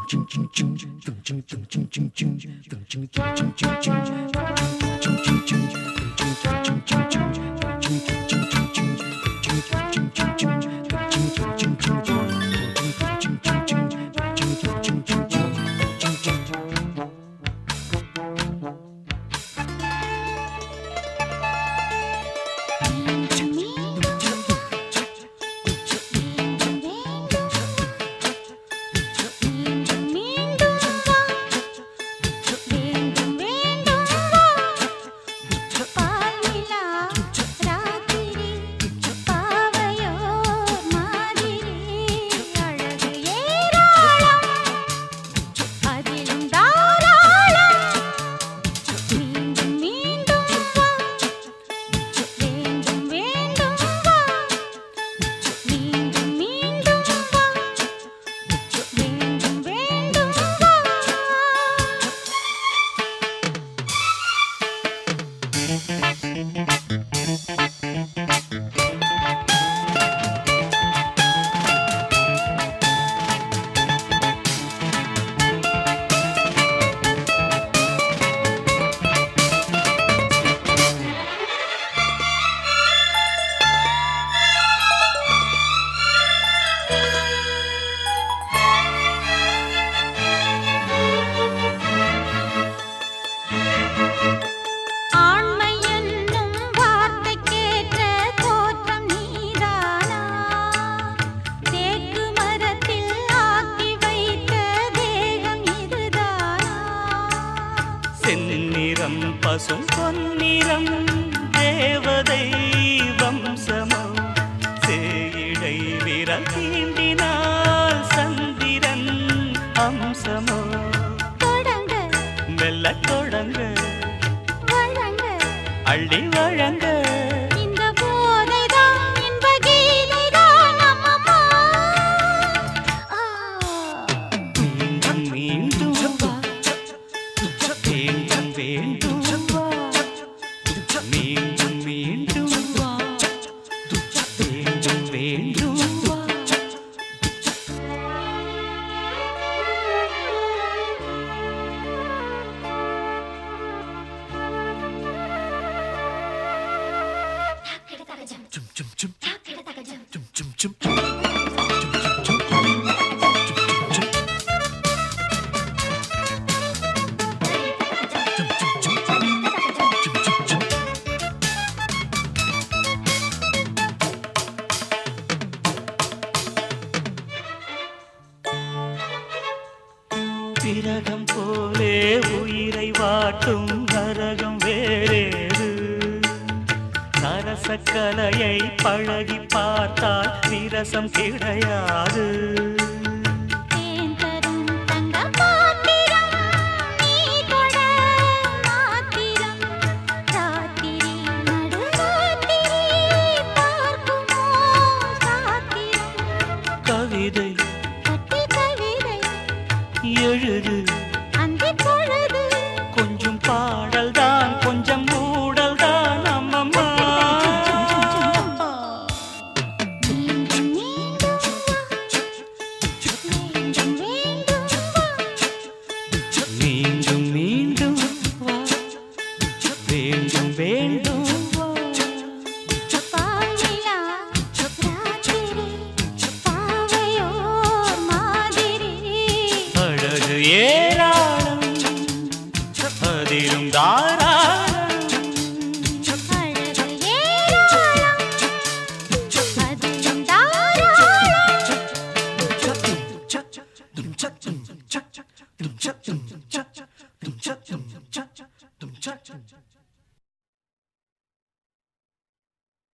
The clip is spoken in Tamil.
செந்நிறம் பசும் பொன்னிறம் தேவதை வம்சமோ சேயிடை விரல் தீண்டினால் சந்திரன் அம்சமோ தொடங்க மெல்ல தொடங்க வழங்க அள்ளி வழங்க இந்த போதைதான் இன்ப கீதைதான் அம்மம்மா மீண்டும் மீண்டும் வா வேண்டும் வேண்டும் வா மீண்டும் மீண்டும் வா வேண்டும் வேண்டும் வா Chum chum chum chum chum chum விரகம் போலே உயிரை வாட்டும் நரகம் வேறேது சரசக்கலையை பழகி பார்த்தால் விரசம் கிடையாது தேன் தரும் தங்க பாத்திரம் நீ தொட மாத்திரம் ராத்திரி நடுராத்திரி பார்க்குமோ சாத்திரம் கவிதை கட்டி கவிதை எழுது அந்திப் பொழுது கொஞ்சம் பாடல் தான் கொஞ்சம் மூடல் தான் அம்மம்மா மீண்டும் மீண்டும் வா மீண்டும் மீண்டும் வா மீண்டும் மீண்டும் வா வேண்டும் வேண்டும் வா பாலிலா ராத்திரி பாவையோர் மாதிரி அழகு ஏராளம் அதிலும் தாரா